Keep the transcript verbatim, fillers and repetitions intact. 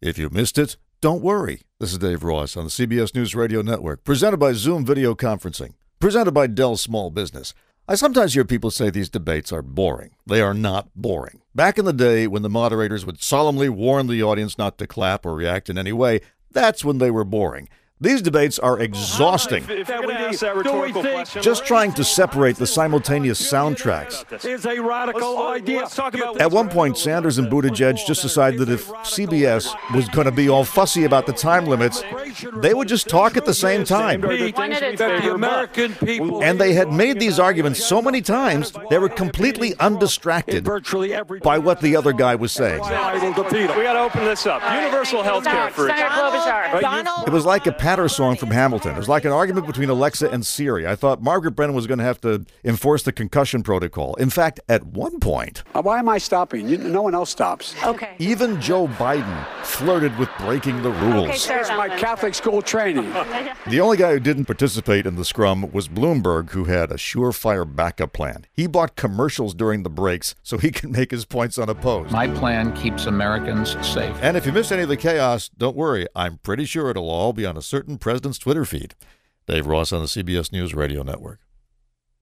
If you missed it, don't worry. This is Dave Ross on the C B S News Radio Network, presented by Zoom Video Conferencing, presented by Dell Small Business. I sometimes hear people say these debates are boring. They are not boring. Back in the day when the moderators would solemnly warn the audience not to clap or react in any way, that's when they were boring. These debates are exhausting. If you're gonna ask that rhetorical question, Just trying to separate the simultaneous soundtracks. is a radical let's, idea. Let's talk about At one point, Sanders and Buttigieg just decided that if C B S was going to be all fussy about the time limits, they would just talk at the same time. That the American people And they had made these arguments so many times, they were completely undistracted virtually every by what the other guy was saying. I will defeat them. we got to open this up. Universal health care for Senator Klobuchar. It was like a patter song from Hamilton. It was like an argument between Alexa and Siri. I thought Margaret Brennan was going to have to enforce the concussion protocol. In fact, at one point, Uh, Why am I stopping? You, no one else stops. Okay. even Joe Biden flirted with breaking the Okay, rules. sir. That's my Catholic school training. The only guy who didn't participate in the scrum was Bloomberg, who had a surefire backup plan. He bought commercials during the breaks so he could make his points unopposed. My plan keeps Americans safe. And if you missed any of the chaos, don't worry. I'm pretty sure it'll all be on a certain president's Twitter feed. Dave Ross on the C B S News Radio Network.